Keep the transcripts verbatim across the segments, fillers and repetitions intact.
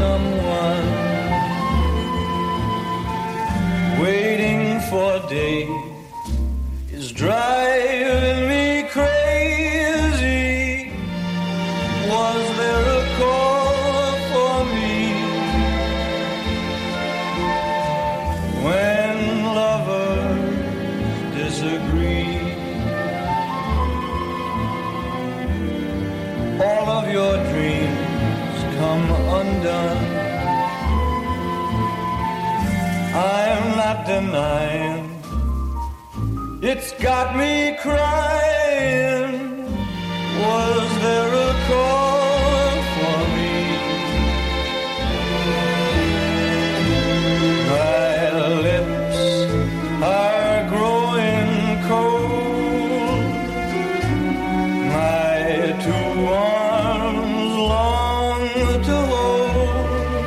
someone, waiting for day is driving me crazy. Was there a call for me when lovers disagree? All of your dreams come undone. I'm not denying it's got me crying. Was there a call for me? My lips are growing cold. My two arms long to hold.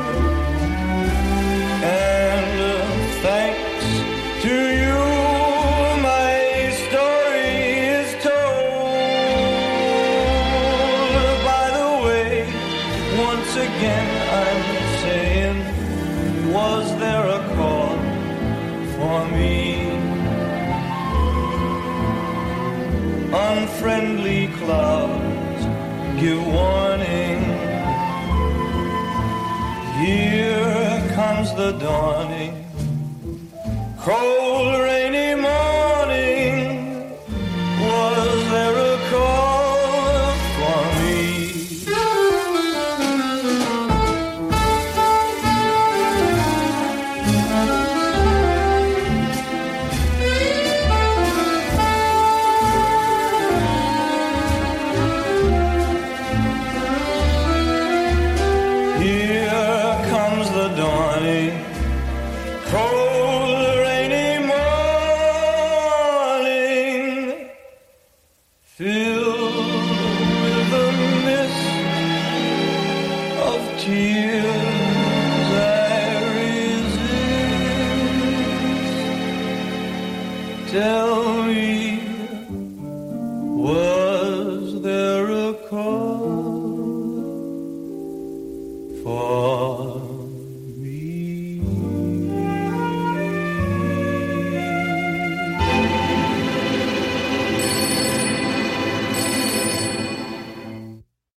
And thanks to you, my story is told. By the way, once again I'm saying, was there a call for me? Unfriendly clouds give warning. Here comes the dawning. Cold, rainy morning. Was there a call for me? Here comes the dawning. Cold, rainy morning, filled with the mist of tears I resist. Tell me, what